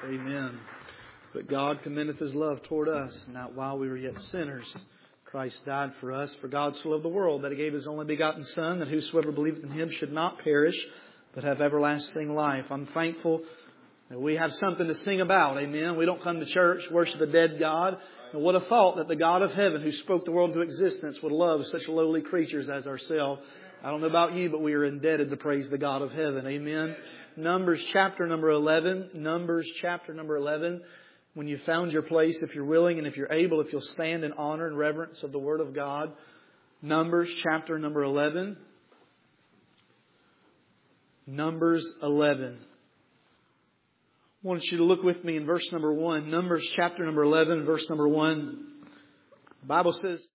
Amen. But God commendeth His love toward us, and that while we were yet sinners, Christ died for us. For God so loved the world that He gave His only begotten Son, that whosoever believeth in Him should not perish, but have everlasting life. I'm thankful that we have something to sing about. Amen. We don't come to church, worship a dead God. And what a thought that the God of heaven who spoke the world into existence would love such lowly creatures as ourselves. I don't know about you, but we are indebted to praise the God of heaven. Amen. Numbers chapter number 11. Numbers chapter number 11. When you've found your place, if you're willing and if you're able, if you'll stand in honor and reverence of the Word of God. Numbers chapter number 11. Numbers 11. I want you to look with me in verse number 1. Numbers chapter number 11, verse number 1. The Bible says,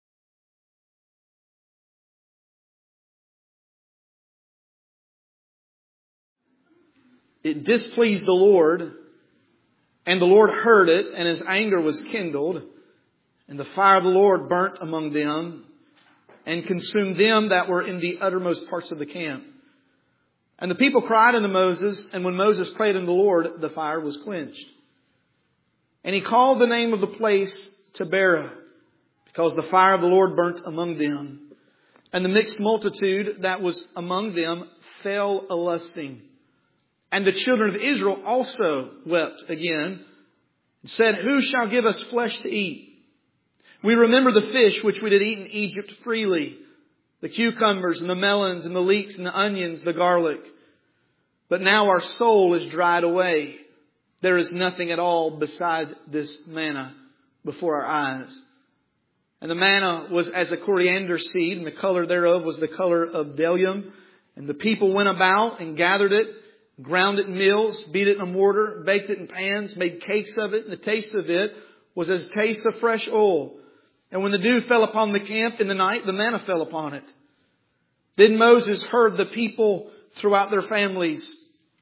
it displeased the Lord, and the Lord heard it, and His anger was kindled, and the fire of the Lord burnt among them, and consumed them that were in the uttermost parts of the camp. And the people cried unto Moses, and when Moses prayed unto the Lord, the fire was quenched. And he called the name of the place Taberah, because the fire of the Lord burnt among them. And the mixed multitude that was among them fell a-lusting. And the children of Israel also wept again, and said, who shall give us flesh to eat? We remember the fish which we did eat in Egypt freely, the cucumbers and the melons and the leeks and the onions, the garlic. But now our soul is dried away. There is nothing at all beside this manna before our eyes. And the manna was as a coriander seed, and the color thereof was the color of bdellium. And the people went about and gathered it, ground it in mills, beat it in a mortar, baked it in pans, made cakes of it, and the taste of it was as the taste of fresh oil. And when the dew fell upon the camp in the night, the manna fell upon it. Then Moses heard the people throughout their families,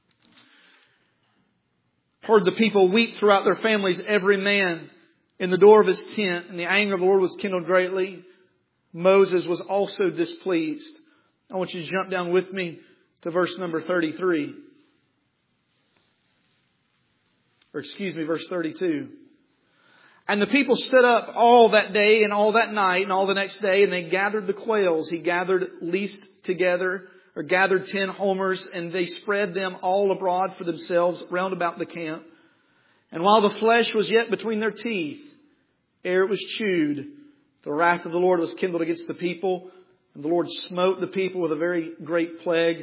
heard the people weep throughout their families, every man in the door of his tent, and the anger of the Lord was kindled greatly. Moses was also displeased. I want you to jump down with me to verse number 33. Verse 32. And the people stood up all that day and all that night and all the next day, and they gathered the quails. He gathered least together, or gathered 10 homers, and they spread them all abroad for themselves round about the camp. And while the flesh was yet between their teeth, ere it was chewed, the wrath of the Lord was kindled against the people, and the Lord smote the people with a very great plague.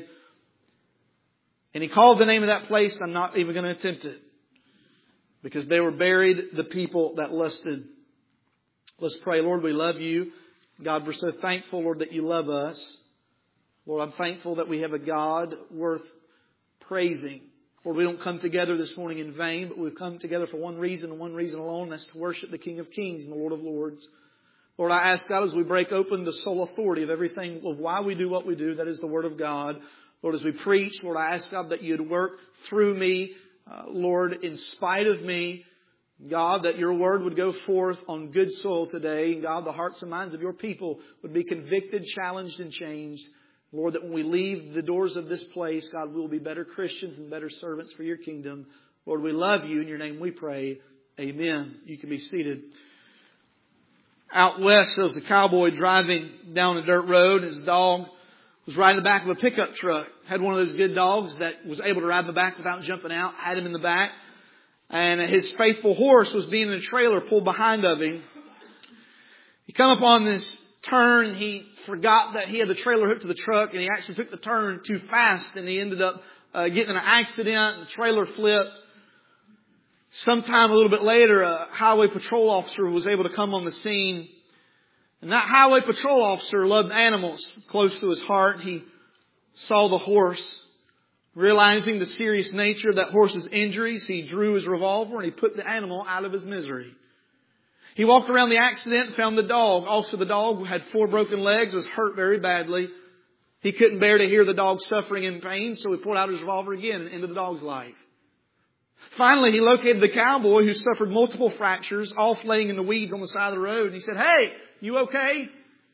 And He called the name of that place, I'm not even going to attempt it, because they were buried, the people that lusted. Let's pray. Lord, we love You. God, we're so thankful, Lord, that You love us. Lord, I'm thankful that we have a God worth praising. Lord, we don't come together this morning in vain, but we've come together for one reason and one reason alone, and that's to worship the King of Kings and the Lord of Lords. Lord, I ask God, as we break open the sole authority of everything of why we do what we do, that is the Word of God. Lord, as we preach, Lord, I ask God that You'd work through me, Lord, in spite of me. God, that Your Word would go forth on good soil today. And God, the hearts and minds of Your people would be convicted, challenged, and changed. Lord, that when we leave the doors of this place, God, we will be better Christians and better servants for Your kingdom. Lord, we love You. In Your name we pray. Amen. You can be seated. Out west, there was a cowboy driving down a dirt road. His dog was riding the back of a pickup truck. Had one of those good dogs that was able to ride in the back without jumping out. Had him in the back. And his faithful horse was being in a trailer pulled behind of him. He come upon this turn. He forgot that he had the trailer hooked to the truck, and he actually took the turn too fast, and he ended up getting in an accident. The trailer flipped. Sometime a little bit later, a highway patrol officer was able to come on the scene. And that highway patrol officer loved animals close to his heart. He saw the horse. Realizing the serious nature of that horse's injuries, he drew his revolver and he put the animal out of his misery. He walked around the accident and found the dog. Also, the dog had 4 broken legs, was hurt very badly. He couldn't bear to hear the dog suffering in pain, so he pulled out his revolver again and ended the dog's life. Finally, he located the cowboy who suffered multiple fractures, all laying in the weeds on the side of the road. And he said, "Hey, you okay?"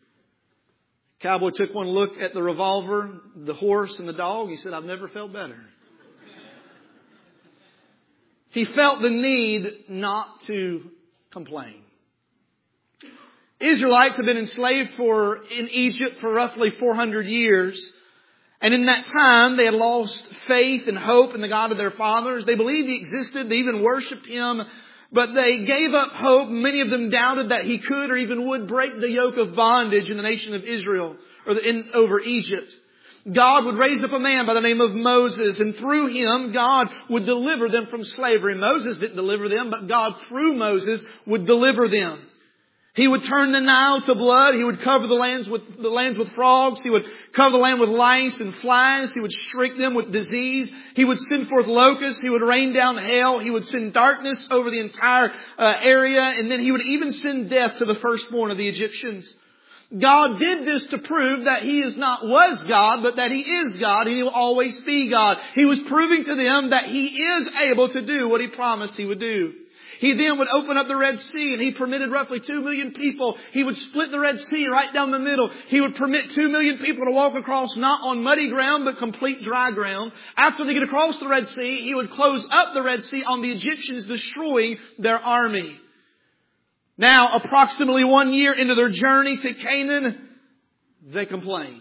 Cowboy took one look at the revolver, the horse, and the dog. He said, "I've never felt better." he felt the need not to complain. Israelites have been enslaved in Egypt for roughly 400 years. And in that time, they had lost faith and hope in the God of their fathers. They believed He existed. They even worshipped Him. But they gave up hope. Many of them doubted that He could or even would break the yoke of bondage in the nation of Israel or over Egypt. God would raise up a man by the name of Moses, and through him, God would deliver them from slavery. Moses didn't deliver them, but God, through Moses, would deliver them. He would turn the Nile to blood. He would cover the lands with frogs. He would cover the land with lice and flies. He would strike them with disease. He would send forth locusts. He would rain down hail. He would send darkness over the entire area. And then He would even send death to the firstborn of the Egyptians. God did this to prove that He was God, but that He is God and He will always be God. He was proving to them that He is able to do what He promised He would do. He then would open up the Red Sea, and He permitted roughly 2 million people. He would split the Red Sea right down the middle. He would permit 2 million people to walk across not on muddy ground, but complete dry ground. After they get across the Red Sea, He would close up the Red Sea on the Egyptians, destroying their army. Now, approximately 1 year into their journey to Canaan, they complain.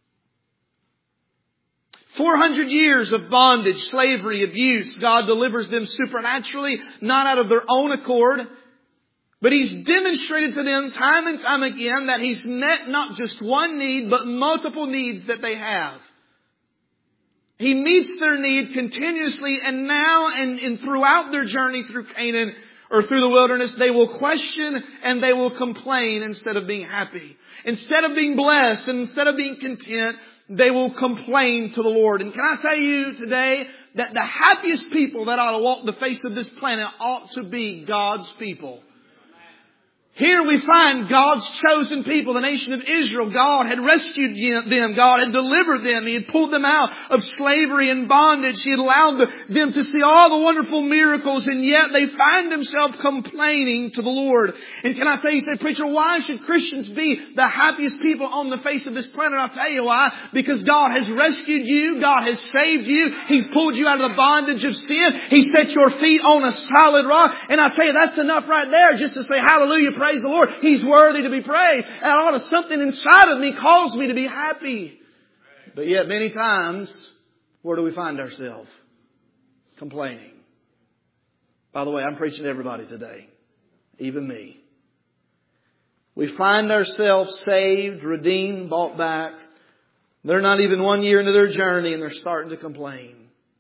400 years of bondage, slavery, abuse. God delivers them supernaturally, not out of their own accord. But He's demonstrated to them time and time again that He's met not just one need, but multiple needs that they have. He meets their need continuously, and now and throughout their journey through Canaan, or through the wilderness, they will question and they will complain instead of being happy. Instead of being blessed and instead of being content, they will complain to the Lord. And can I tell you today that the happiest people that ought to walk the face of this planet ought to be God's people. Here we find God's chosen people, the nation of Israel. God had rescued them. God had delivered them. He had pulled them out of slavery and bondage. He had allowed them to see all the wonderful miracles, and yet they find themselves complaining to the Lord. And can I tell you, say, preacher, why should Christians be the happiest people on the face of this planet? I'll tell you why. Because God has rescued you. God has saved you. He's pulled you out of the bondage of sin. He set your feet on a solid rock. And I tell you, that's enough right there just to say, hallelujah, praise the Lord. He's worthy to be praised. And ought to something inside of me calls me to be happy. But yet many times, where do we find ourselves? Complaining. By the way, I'm preaching to everybody today. Even me. We find ourselves saved, redeemed, bought back. They're not even 1 year into their journey and they're starting to complain.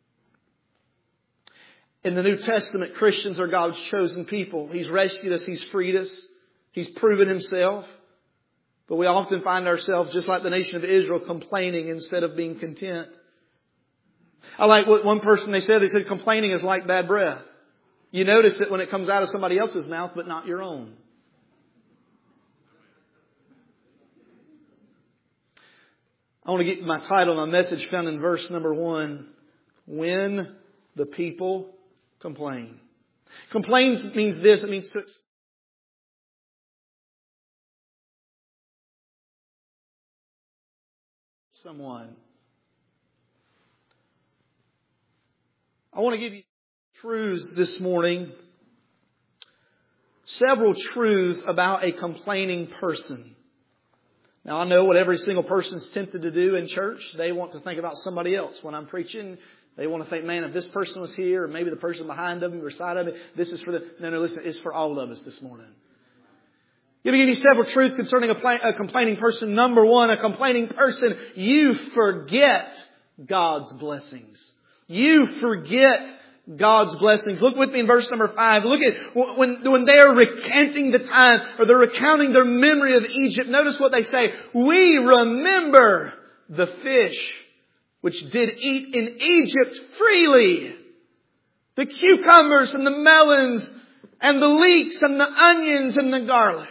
In the New Testament, Christians are God's chosen people. He's rescued us. He's freed us. He's proven Himself. But we often find ourselves, just like the nation of Israel, complaining instead of being content. I like what one person they said complaining is like bad breath. You notice it when it comes out of somebody else's mouth, but not your own. I want to get my title, my message found in verse number 1. When the people complain. Complain means this. It means to someone. I want to give you truths this morning. Several truths about a complaining person. Now I know what every single person's tempted to do in church. They want to think about somebody else when I'm preaching. They want to think, man, if this person was here, or maybe the person behind them or side of it, this is for the... No, listen, it's for all of us this morning. Let me give you several truths concerning a complaining person. Number 1, a complaining person, you forget God's blessings. You forget God's blessings. Look with me in verse number 5. Look at when they are recanting the time, or they're recounting their memory of Egypt. Notice what they say. We remember the fish which did eat in Egypt freely. The cucumbers and the melons and the leeks and the onions and the garlic.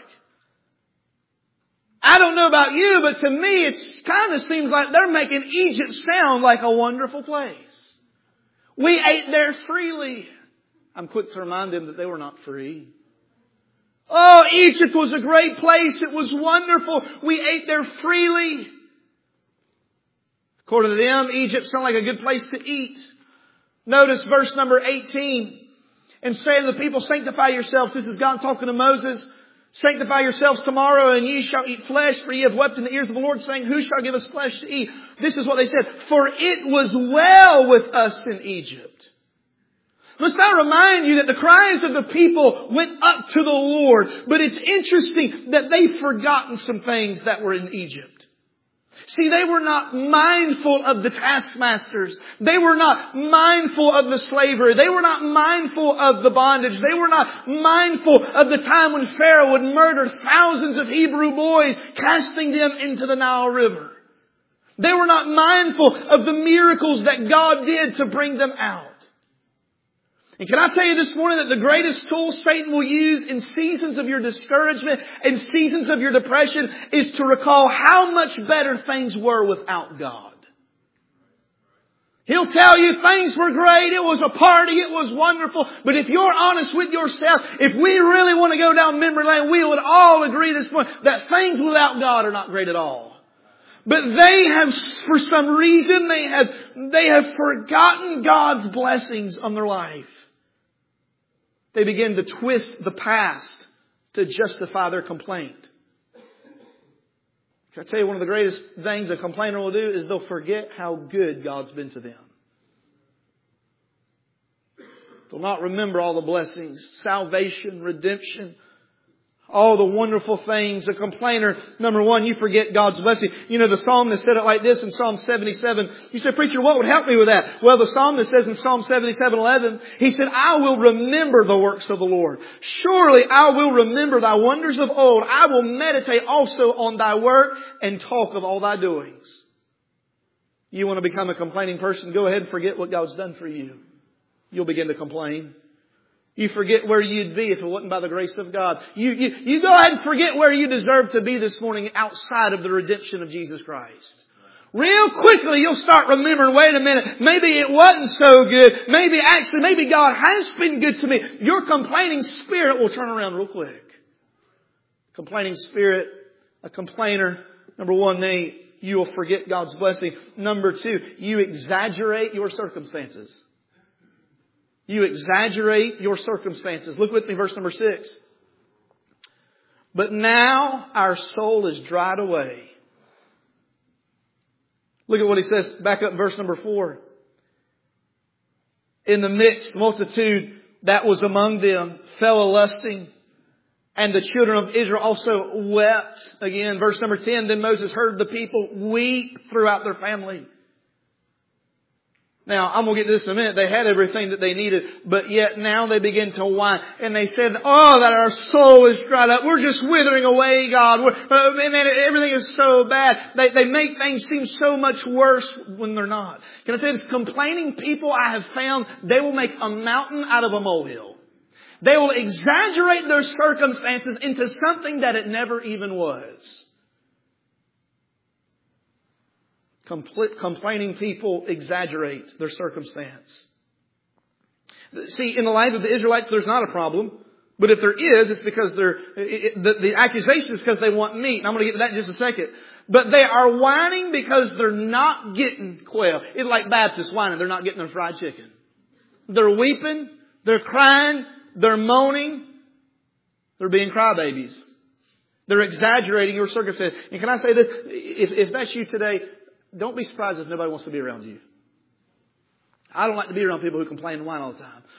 I don't know about you, but to me it kind of seems like they're making Egypt sound like a wonderful place. We ate there freely. I'm quick to remind them that they were not free. Oh, Egypt was a great place. It was wonderful. We ate there freely. According to them, Egypt sounded like a good place to eat. Notice verse number 18. and say to the people, sanctify yourselves. This is God talking to Moses. Sanctify yourselves tomorrow, and ye shall eat flesh, for ye have wept in the ears of the Lord, saying, who shall give us flesh to eat? This is what they said. For it was well with us in Egypt. Must I remind you that the cries of the people went up to the Lord. But it's interesting that they've forgotten some things that were in Egypt. See, they were not mindful of the taskmasters. They were not mindful of the slavery. They were not mindful of the bondage. They were not mindful of the time when Pharaoh would murder thousands of Hebrew boys, casting them into the Nile River. They were not mindful of the miracles that God did to bring them out. And can I tell you this morning that the greatest tool Satan will use in seasons of your discouragement and seasons of your depression is to recall how much better things were without God. He'll tell you things were great, it was a party, it was wonderful. But if you're honest with yourself, if we really want to go down memory lane, we would all agree this morning that things without God are not great at all. But they have, for some reason, they have forgotten God's blessings on their life. They begin to twist the past to justify their complaint. Can I tell you one of the greatest things a complainer will do is they'll forget how good God's been to them. They'll not remember all the blessings, salvation, redemption, all the wonderful things. A complainer, number one, you forget God's blessing. You know, the psalmist said it like this in Psalm 77. You say, preacher, what would help me with that? Well, the psalmist says in Psalm 77:11, he said, I will remember the works of the Lord. Surely I will remember thy wonders of old. I will meditate also on thy work and talk of all thy doings. You want to become a complaining person? Go ahead and forget what God's done for you. You'll begin to complain. You forget where you'd be if it wasn't by the grace of God. You go ahead and forget where you deserve to be this morning outside of the redemption of Jesus Christ. Real quickly you'll start remembering, wait a minute, maybe it wasn't so good. Maybe God has been good to me. Your complaining spirit will turn around real quick. Complaining spirit, a complainer, number one, you will forget God's blessing. Number two, you exaggerate your circumstances. You exaggerate your circumstances. Look with me, verse number 6. But now our soul is dried away. Look at what he says back up in verse number 4. In the mixed multitude that was among them fell a-lusting, and the children of Israel also wept. Again, verse number 10, then Moses heard the people weep throughout their family. Now, I'm going to get to this in a minute. They had everything that they needed, but yet now they begin to whine. And they said, oh, that our soul is dried up. We're just withering away, God. And everything is so bad. They make things seem so much worse when they're not. Can I tell you this? Complaining people, I have found, they will make a mountain out of a molehill. They will exaggerate their circumstances into something that it never even was. Complaining people exaggerate their circumstance. See, in the life of the Israelites, there's not a problem. But if there is, it's because the accusation is because they want meat. And I'm going to get to that in just a second. But they are whining because they're not getting quail. It's like Baptists whining. They're not getting their fried chicken. They're weeping. They're crying. They're moaning. They're being crybabies. They're exaggerating your circumstance. And can I say this? If that's you today, don't be surprised if nobody wants to be around you. I don't like to be around people who complain and whine all the time.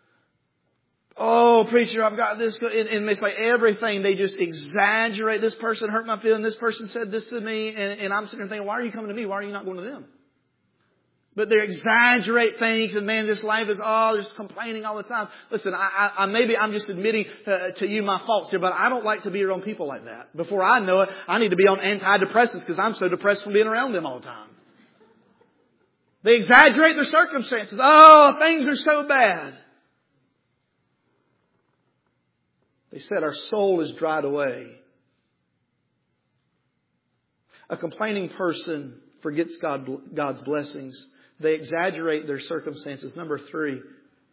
Oh, preacher, I've got this. And it's like everything, they just exaggerate. This person hurt my feelings. This person said this to me. And I'm sitting there thinking, why are you coming to me? Why are you not going to them? But they exaggerate things, and man, this life is just complaining all the time. Listen, maybe I'm just admitting to you my faults here, but I don't like to be around people like that. Before I know it, I need to be on antidepressants because I'm so depressed from being around them all the time. They exaggerate their circumstances. Oh, things are so bad. They said our soul is dried away. A complaining person forgets God's blessings. They exaggerate their circumstances. Number 3,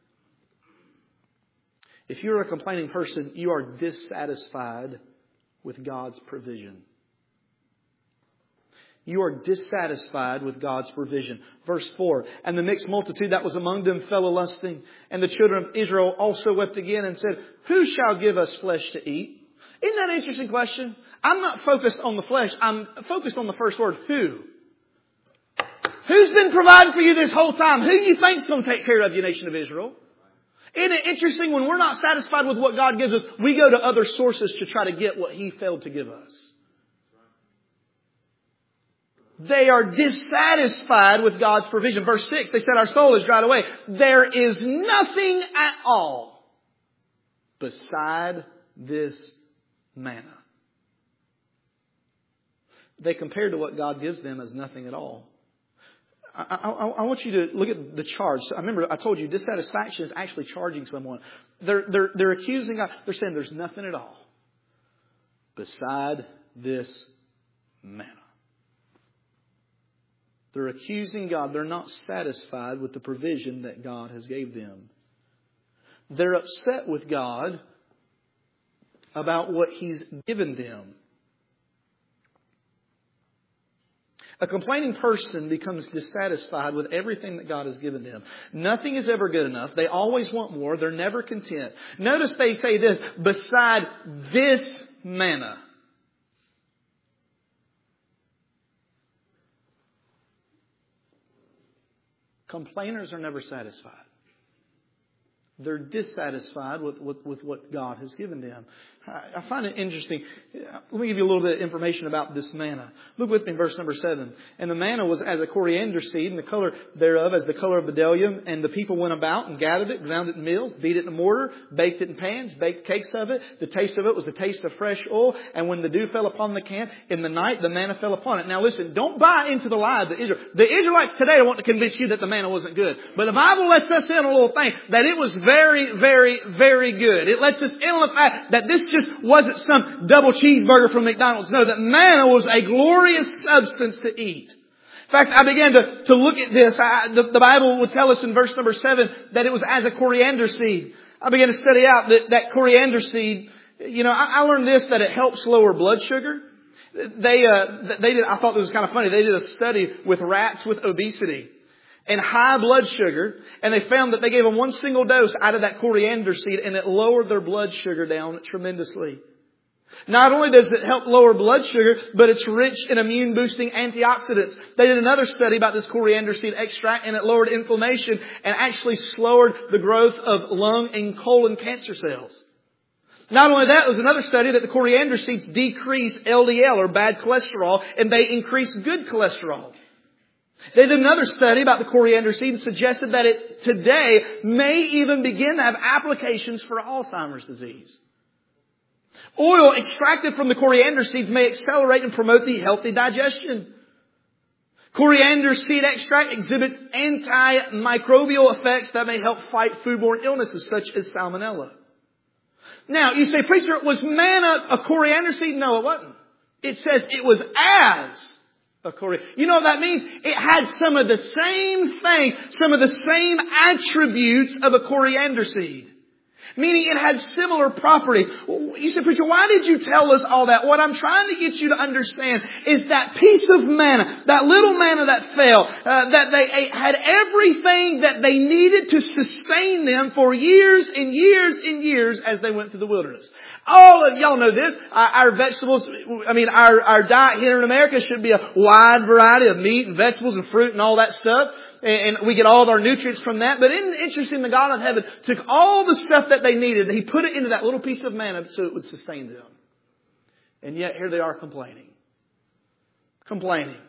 if you're a complaining person, you are dissatisfied with God's provision. You are dissatisfied with God's provision. Verse 4, and the mixed multitude that was among them fell a-lusting. And the children of Israel also wept again and said, who shall give us flesh to eat? Isn't that an interesting question? I'm not focused on the flesh. I'm focused on the first word, who. Who's been providing for you this whole time? Who you think's going to take care of you, nation of Israel? Isn't it interesting when we're not satisfied with what God gives us, we go to other sources to try to get what He failed to give us. They are dissatisfied with God's provision. Verse 6, they said, our soul is dried away. There is nothing at all beside this manna. They compared to what God gives them as nothing at all. I want you to look at the charge. I remember I told you dissatisfaction is actually charging someone. They're accusing God. They're saying there's nothing at all beside this manna. They're accusing God. They're not satisfied with the provision that God has gave them. They're upset with God about what He's given them. A complaining person becomes dissatisfied with everything that God has given them. Nothing is ever good enough. They always want more. They're never content. Notice they say this, beside this manna. Complainers are never satisfied. They're dissatisfied with what God has given them. I find it interesting. Let me give you a little bit of information about this manna. Look with me in verse number 7. And the manna was as a coriander seed, and the color thereof as the color of bdellium. And the people went about and gathered it, ground it in mills, beat it in a mortar, baked it in pans, baked cakes of it. The taste of it was the taste of fresh oil. And when the dew fell upon the camp, in the night the manna fell upon it. Now listen, don't buy into the lie of the Israelites. The Israelites today want to convince you that the manna wasn't good. But the Bible lets us in a little thing that it was very, very, very good. It lets us in on the fact that this just wasn't some double cheeseburger from McDonald's. No, that manna was a glorious substance to eat. In fact, I began to look at this. The Bible would tell us in verse number 7 that it was as a coriander seed. I began to study out that coriander seed. You know, I learned this, that it helps lower blood sugar. They did, I thought it was kind of funny. They did a study with rats with obesity and high blood sugar, and they found that they gave them one single dose out of that coriander seed, and it lowered their blood sugar down tremendously. Not only does it help lower blood sugar, but it's rich in immune-boosting antioxidants. They did another study about this coriander seed extract, and it lowered inflammation and actually slowed the growth of lung and colon cancer cells. Not only that, there was another study that the coriander seeds decrease LDL, or bad cholesterol, and they increase good cholesterol. They did another study about the coriander seed and suggested that it today may even begin to have applications for Alzheimer's disease. Oil extracted from the coriander seeds may accelerate and promote the healthy digestion. Coriander seed extract exhibits antimicrobial effects that may help fight foodborne illnesses such as salmonella. Now, you say, preacher, was manna a coriander seed? No, it wasn't. It says it was as a coriander. You know what that means? It had some of the same thing, some of the same attributes of a coriander seed. Meaning it had similar properties. You said, preacher, why did you tell us all that? What I'm trying to get you to understand is that piece of manna, that little manna that fell, that they ate, had everything that they needed to sustain them for years and years and years as they went through the wilderness. All of y'all know this. Our vegetables, our diet here in America should be a wide variety of meat and vegetables and fruit and all that stuff. And we get all of our nutrients from that. But isn't it interesting, the God of heaven took all the stuff that they needed and He put it into that little piece of manna so it would sustain them. And yet here they are complaining. Complaining.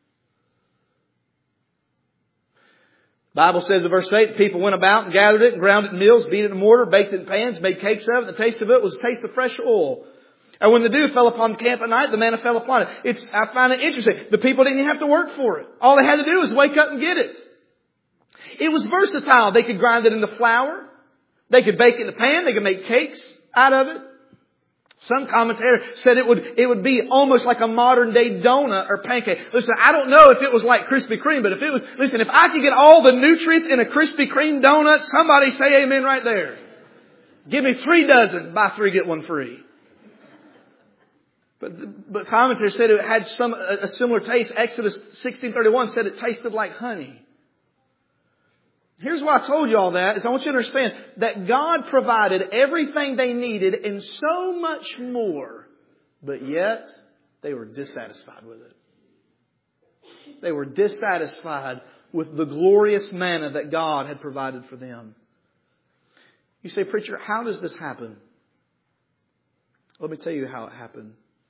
The Bible says in verse 8, the people went about and gathered it and ground it in mills, beat it in mortar, baked it in pans, made cakes of it. The taste of it was the taste of fresh oil. And when the dew fell upon the camp at night, the manna fell upon it. I find it interesting. The people didn't even have to work for it. All they had to do was wake up and get it. It was versatile. They could grind it into flour. They could bake it in a pan. They could make cakes out of it. Some commentator said it would be almost like a modern day donut or pancake. Listen, I don't know if it was like Krispy Kreme, but if I could get all the nutrients in a Krispy Kreme donut, somebody say amen right there. Give me 3 dozen, buy 3, get 1 free. But commentators said it had a similar taste. Exodus 16:31 said it tasted like honey. Here's why I told you all that, is I want you to understand that God provided everything they needed and so much more, but yet they were dissatisfied with it. They were dissatisfied with the glorious manna that God had provided for them. You say, preacher, how does this happen? Let me tell you how it happened.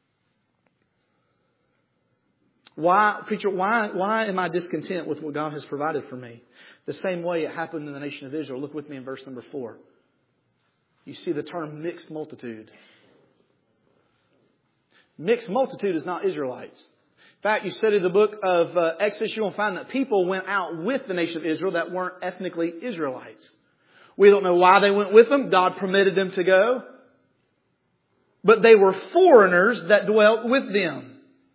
Preacher, why am I discontent with what God has provided for me? The same way it happened in the nation of Israel. Look with me in verse number 4. You see the term mixed multitude. Mixed multitude is not Israelites. In fact, you study the book of Exodus, you're going to find that people went out with the nation of Israel that weren't ethnically Israelites. We don't know why they went with them. God permitted them to go. But they were foreigners that dwelt with them.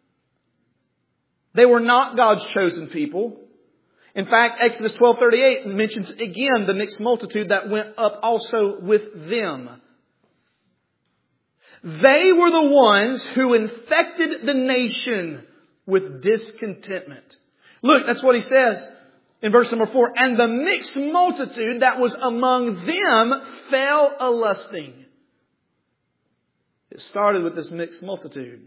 They were not God's chosen people. In fact, Exodus 12:38 mentions again the mixed multitude that went up also with them. They were the ones who infected the nation with discontentment. Look, that's what he says in verse number 4. And the mixed multitude that was among them fell a-lusting. It started with this mixed multitude.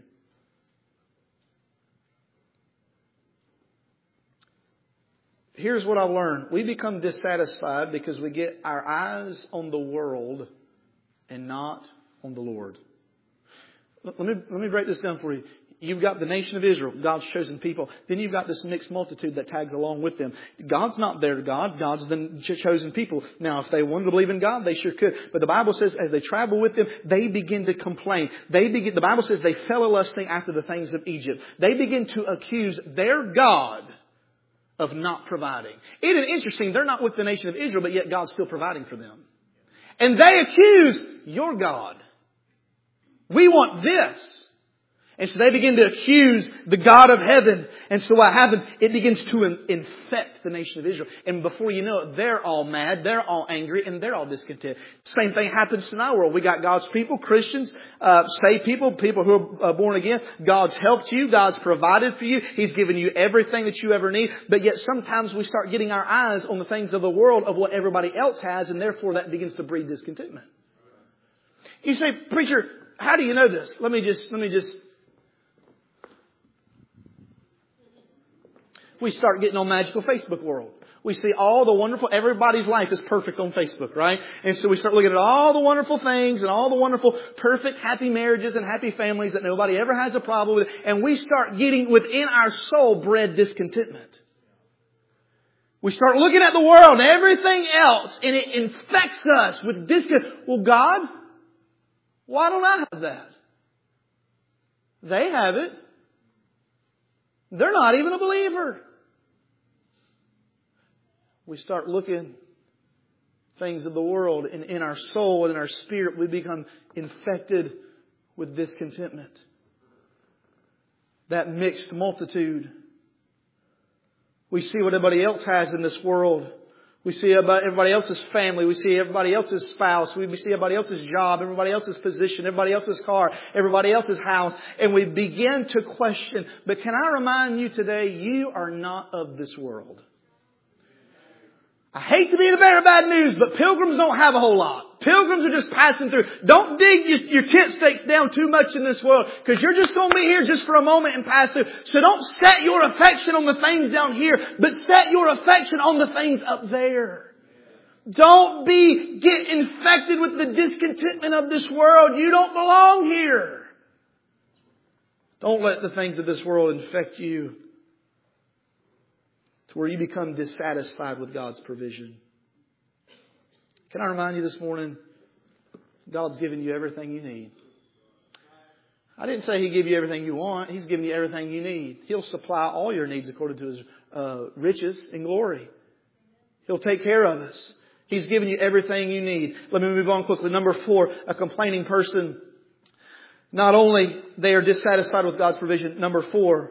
Here's what I've learned. We become dissatisfied because we get our eyes on the world and not on the Lord. Let me break this down for you. You've got the nation of Israel, God's chosen people. Then you've got this mixed multitude that tags along with them. God's not their God. God's the chosen people. Now, if they wanted to believe in God, they sure could. But the Bible says as they travel with them, they begin to complain. The Bible says they fell a-lusting after the things of Egypt. They begin to accuse their God of not providing. Isn't it interesting? They're not with the nation of Israel, but yet God's still providing for them. And they accuse your God. We want this. And so they begin to accuse the God of heaven. And so what happens? It begins to infect the nation of Israel. And before you know it, they're all mad, they're all angry, and they're all discontent. Same thing happens in our world. We got God's people, Christians, saved people who are born again. God's helped you. God's provided for you. He's given you everything that you ever need. But yet sometimes we start getting our eyes on the things of the world of what everybody else has, and therefore that begins to breed discontentment. You say, preacher, how do you know this? Let me just we start getting on magical Facebook world. We see all the wonderful, everybody's life is perfect on Facebook, right? And so we start looking at all the wonderful things and all the wonderful, perfect, happy marriages and happy families that nobody ever has a problem with. And we start getting within our soul bred discontentment. We start looking at the world and everything else and it infects us with discontent. Well, God, why don't I have that? They have it. They're not even a believer. We start looking things of the world, and in our soul and in our spirit we become infected with discontentment. That mixed multitude. We see what everybody else has in this world. We see everybody else's family. We see everybody else's spouse. We see everybody else's job, everybody else's position, everybody else's car, everybody else's house. And we begin to question. But can I remind you today, you are not of this world. I hate to be the bearer of bad news, but pilgrims don't have a whole lot. Pilgrims are just passing through. Don't dig your tent stakes down too much in this world, because you're just going to be here just for a moment and pass through. So don't set your affection on the things down here, but set your affection on the things up there. Don't get infected with the discontentment of this world. You don't belong here. Don't let the things of this world infect you to where you become dissatisfied with God's provision. Can I remind you this morning, God's given you everything you need. I didn't say He give you everything you want. He's given you everything you need. He'll supply all your needs according to His riches and glory. He'll take care of us. He's given you everything you need. Let me move on quickly. Number 4, a complaining person. Not only they are dissatisfied with God's provision. Number 4,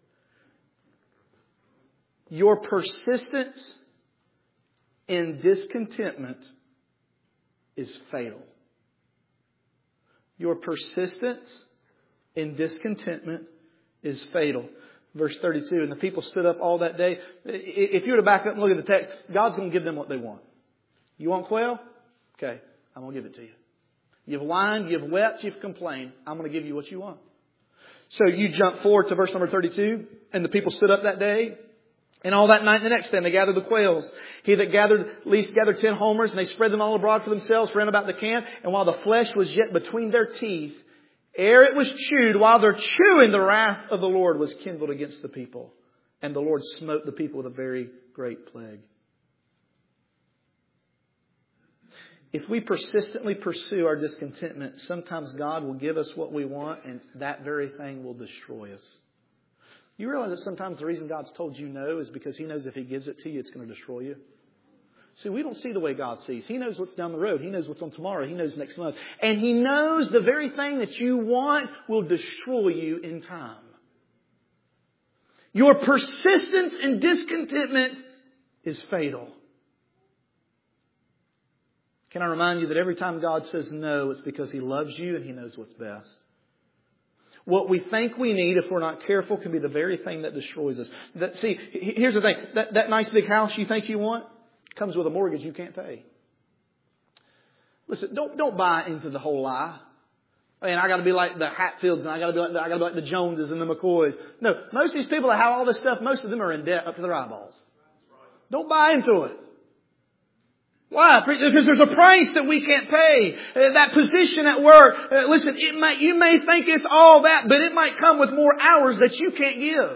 your persistence in discontentment is fatal. Your persistence in discontentment is fatal. Verse 32, and the people stood up all that day. If you were to back up and look at the text, God's going to give them what they want. You want quail? Okay, I'm going to give it to you. You've whined, you've wept, you've complained. I'm going to give you what you want. So you jump forward to verse number 32. And the people stood up that day. And all that night and the next day, and they gathered the quails. He that gathered least gathered 10 homers, and they spread them all abroad for themselves round about the camp. And while the flesh was yet between their teeth, ere it was chewed, while they're chewing, the wrath of the Lord was kindled against the people. And the Lord smote the people with a very great plague. If we persistently pursue our discontentment, sometimes God will give us what we want, and that very thing will destroy us. You realize that sometimes the reason God's told you no is because He knows if He gives it to you, it's going to destroy you. See, we don't see the way God sees. He knows what's down the road. He knows what's on tomorrow. He knows next month. And He knows the very thing that you want will destroy you in time. Your persistence in discontentment is fatal. Can I remind you that every time God says no, it's because He loves you and He knows what's best. What we think we need, if we're not careful, can be the very thing that destroys us. See, here's the thing. That nice big house you think you want comes with a mortgage you can't pay. Listen, don't buy into the whole lie. Man, I got to be like the Hatfields, and I got to be like the Joneses and the McCoys. No, most of these people that have all this stuff, most of them are in debt up to their eyeballs. Don't buy into it. Why? Because there's a price that we can't pay. That position at work, listen, you may think it's all that, but it might come with more hours that you can't give.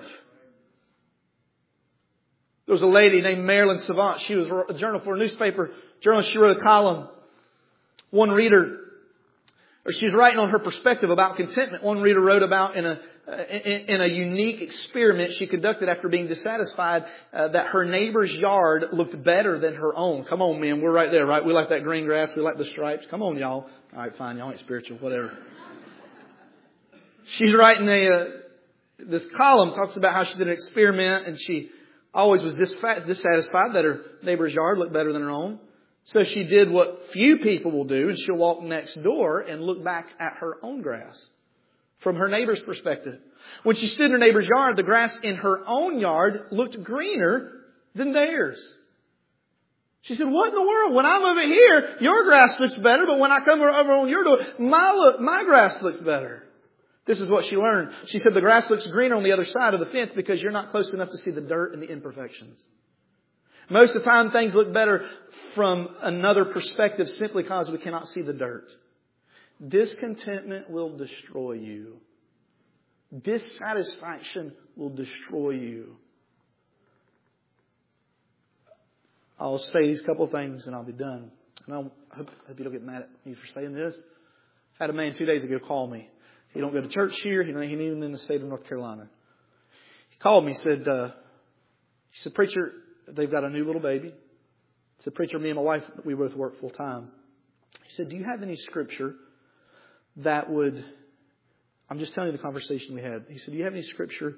There was a lady named Marilyn Savant. She was a journal for a newspaper journalist. She wrote a column. One reader, or she's writing on her perspective about contentment. One reader wrote about in a unique experiment she conducted after being dissatisfied that her neighbor's yard looked better than her own. Come on, men. We're right there, right? We like that green grass. We like the stripes. Come on, y'all. All right, fine. Y'all ain't spiritual. Whatever. She's writing this column, talks about how she did an experiment, and she always was dissatisfied that her neighbor's yard looked better than her own. So she did what few people will do, and she'll walk next door and look back at her own grass from her neighbor's perspective. When she stood in her neighbor's yard, the grass in her own yard looked greener than theirs. She said, what in the world? When I'm over here, your grass looks better, but when I come over on your door, my grass looks better. This is what she learned. She said, the grass looks greener on the other side of the fence because you're not close enough to see the dirt and the imperfections. Most of the time, things look better from another perspective simply because we cannot see the dirt. Discontentment will destroy you. Dissatisfaction will destroy you. I'll say these couple of things and I'll be done. And I hope you don't get mad at me for saying this. I had a man 2 days ago call me. He don't go to church here. He ain't even in the state of North Carolina. He called me. He said, preacher, they've got a new little baby. He said, preacher, me and my wife, we both work full time. He said, do you have any scripture that would, I'm just telling you the conversation we had. He said, do you have any scripture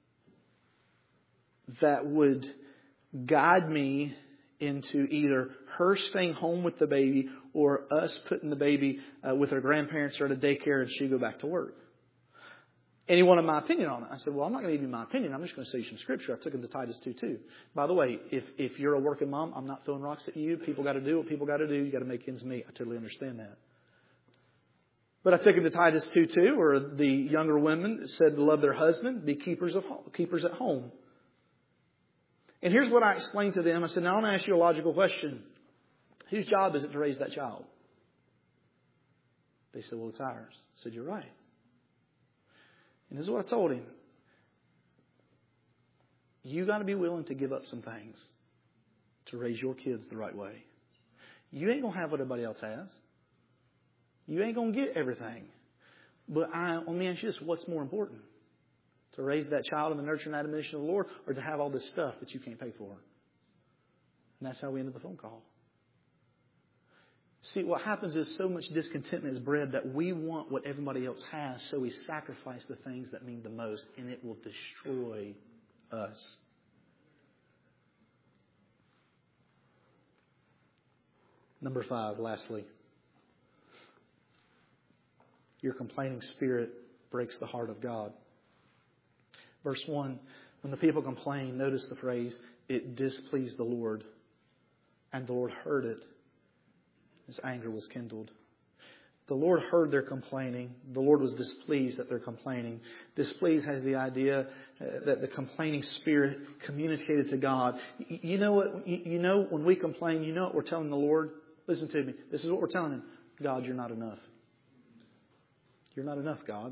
that would guide me into either her staying home with the baby or us putting the baby with her grandparents or at a daycare and she go back to work? And he wanted my opinion on it. I said, well, I'm not going to give you my opinion. I'm just going to say some scripture. I took him to Titus 2:2. By the way, if you're a working mom, I'm not throwing rocks at you. People got to do what people got to do. You got to make ends meet. I totally understand that. But I took him to Titus 2:2, where the younger women said to love their husband, be keepers at home. And here's what I explained to them. I said, now I want to ask you a logical question. Whose job is it to raise that child? They said, well, it's ours. I said, you're right. And this is what I told him. You got to be willing to give up some things to raise your kids the right way. You ain't going to have what everybody else has. You ain't going to get everything. But let me ask you this. What's more important? To raise that child in the nurture and admonition of the Lord, or to have all this stuff that you can't pay for? And that's how we ended the phone call. See, what happens is so much discontentment is bred that we want what everybody else has, so we sacrifice the things that mean the most, and it will destroy us. Number 5, lastly. Your complaining spirit breaks the heart of God. Verse 1, when the people complained, notice the phrase, it displeased the Lord. And the Lord heard it. His anger was kindled. The Lord heard their complaining. The Lord was displeased at their complaining. Displeased has the idea that the complaining spirit communicated to God. You know what? You know when we complain, you know what we're telling the Lord? Listen to me. This is what we're telling Him. God, you're not enough. You're not enough, God.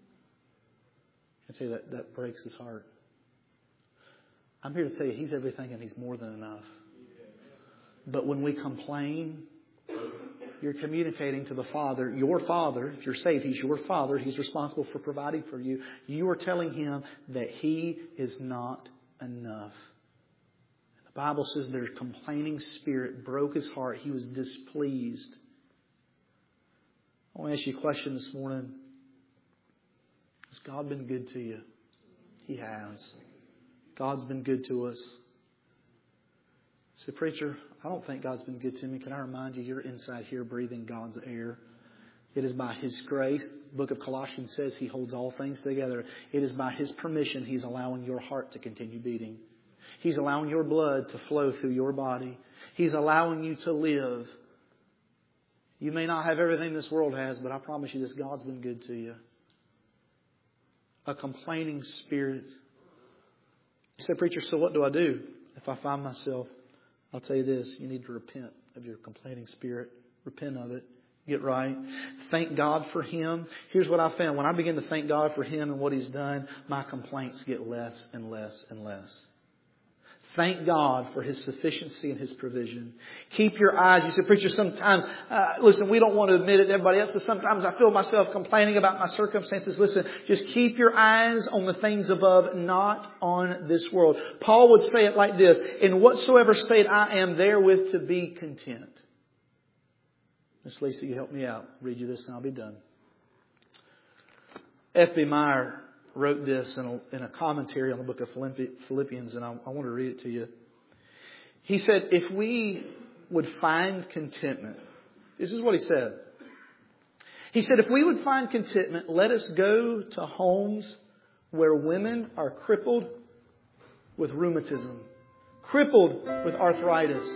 I tell you that breaks His heart. I'm here to tell you He's everything and He's more than enough. But when we complain, you're communicating to the Father, your Father. If you're saved, He's your Father. He's responsible for providing for you. You are telling Him that He is not enough. The Bible says their complaining spirit broke His heart. He was displeased. I want to ask you a question this morning. Has God been good to you? He has. God's been good to us. Say, preacher, I don't think God's been good to me. Can I remind you, you're inside here breathing God's air. It is by His grace. The book of Colossians says He holds all things together. It is by His permission He's allowing your heart to continue beating. He's allowing your blood to flow through your body. He's allowing you to live. You may not have everything this world has, but I promise you this, God's been good to you. A complaining spirit. You say, preacher, so what do I do if I find myself? I'll tell you this, you need to repent of your complaining spirit. Repent of it. Get right. Thank God for Him. Here's what I found. When I begin to thank God for Him and what He's done, my complaints get less and less and less. Thank God for His sufficiency and His provision. Keep your eyes. You say, preacher, sometimes, listen, we don't want to admit it to everybody else, but sometimes I feel myself complaining about my circumstances. Listen, just keep your eyes on the things above, not on this world. Paul would say it like this, in whatsoever state I am therewith to be content. Miss Lisa, you help me out. Read you this and I'll be done. F.B. Meyer wrote this in a commentary on the book of Philippians, and I want to read it to you. He said, if we would find contentment, this is what he said. He said, if we would find contentment, let us go to homes where women are crippled with rheumatism, crippled with arthritis.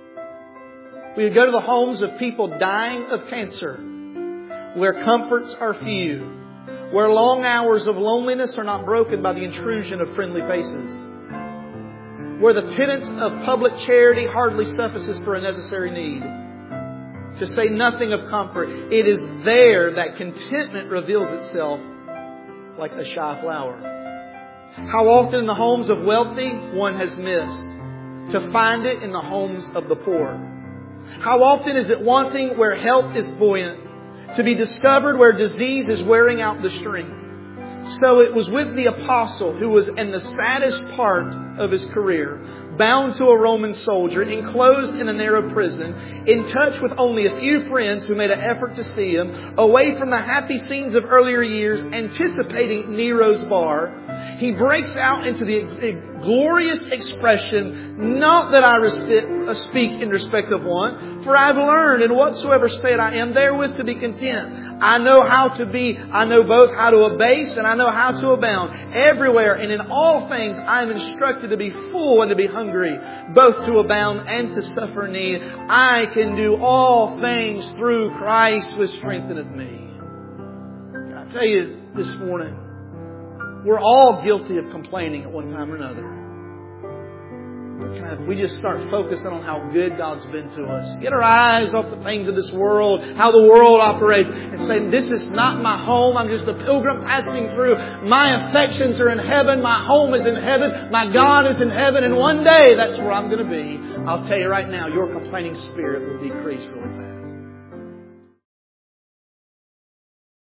We would go to the homes of people dying of cancer, where comforts are few, where long hours of loneliness are not broken by the intrusion of friendly faces, where the pittance of public charity hardly suffices for a necessary need, to say nothing of comfort. It is there that contentment reveals itself like a shy flower. How often in the homes of wealthy one has missed to find it in the homes of the poor. How often is it wanting where health is buoyant, to be discovered where disease is wearing out the strength. So it was with the apostle who was in the saddest part of his career, bound to a Roman soldier, enclosed in a narrow prison, in touch with only a few friends who made an effort to see him, away from the happy scenes of earlier years, anticipating Nero's bar. He breaks out into the glorious expression, not that I speak in respect of one, for I have learned in whatsoever state I am therewith to be content. I know both how to abase and I know how to abound. Everywhere and in all things I am instructed to be full and to be hungry, both to abound and to suffer need. I can do all things through Christ who strengtheneth me. Can I tell you this morning, we're all guilty of complaining at one time or another. If we just start focusing on how good God's been to us, get our eyes off the things of this world, how the world operates, and say, this is not my home. I'm just a pilgrim passing through. My affections are in heaven. My home is in heaven. My God is in heaven. And one day, that's where I'm going to be. I'll tell you right now, your complaining spirit will decrease really fast.